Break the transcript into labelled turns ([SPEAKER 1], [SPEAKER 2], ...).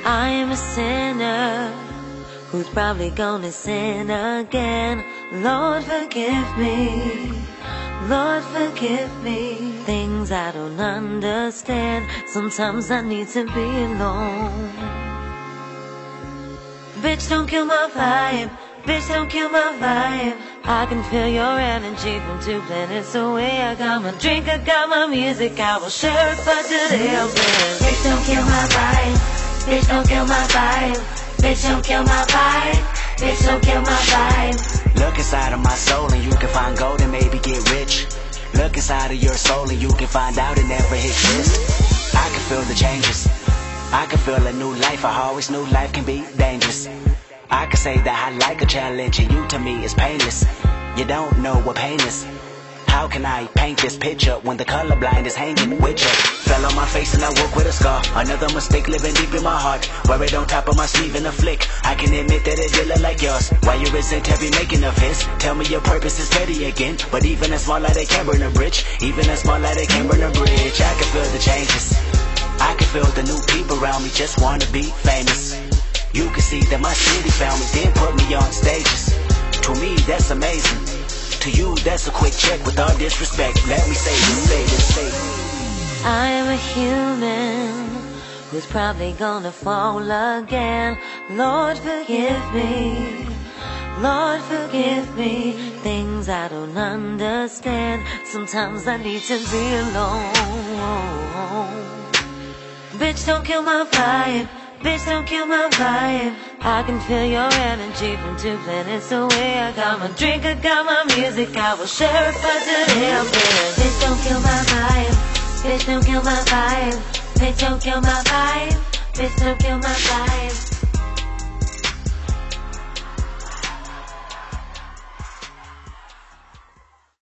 [SPEAKER 1] I am a sinner who's probably gonna sin again. Lord, forgive me. Lord, forgive me. Things I don't understand. Sometimes I need to be alone. Bitch, don't kill my vibe. Bitch, don't kill my vibe. I can feel your energy from 2 planets away. I got my drink, I got my music, I will share it, but today I'll dance. Bitch, don't kill my vibe. Bitch, don't kill my vibe. Bitch, don't kill my vibe. Bitch, don't kill my vibe.
[SPEAKER 2] Look inside of my soul and you can find gold and maybe get rich. Look inside of your soul and you can find out it never exists. I can feel the changes. I can feel a new life. I always knew life can be dangerous. I can say that I like a challenge and you to me is painless. You don't know what pain is. How can I paint this picture when the colorblind is hanging with you? Fell on my face and I woke with a scar. Another mistake living deep in my heart. Wear it on top of my sleeve in a flick. I can admit that it did look like yours. Why you resent every making of his? Tell me your purpose is petty again. But even a small light, they can burn a bridge. Even a small light, they can burn a bridge. I can feel the changes. I can feel the new people around me just wanna be famous. You can see that my city found me, then put me on stages. To me, that's amazing. To you, that's a quick check. With all disrespect, let me say this.
[SPEAKER 1] I am a human who's probably gonna fall again. Lord, forgive me. Lord, forgive me. Things I don't understand. Sometimes I need to be alone. Bitch, don't kill my vibe. Bitch, don't kill my vibe. I can feel your energy from 2 planets away. I got my drink, I got my music, I will share it, but today I'll dance. Bitch, don't kill my vibe. Bitch, don't kill my vibe. Bitch, don't kill my vibe. Bitch, don't kill my vibe.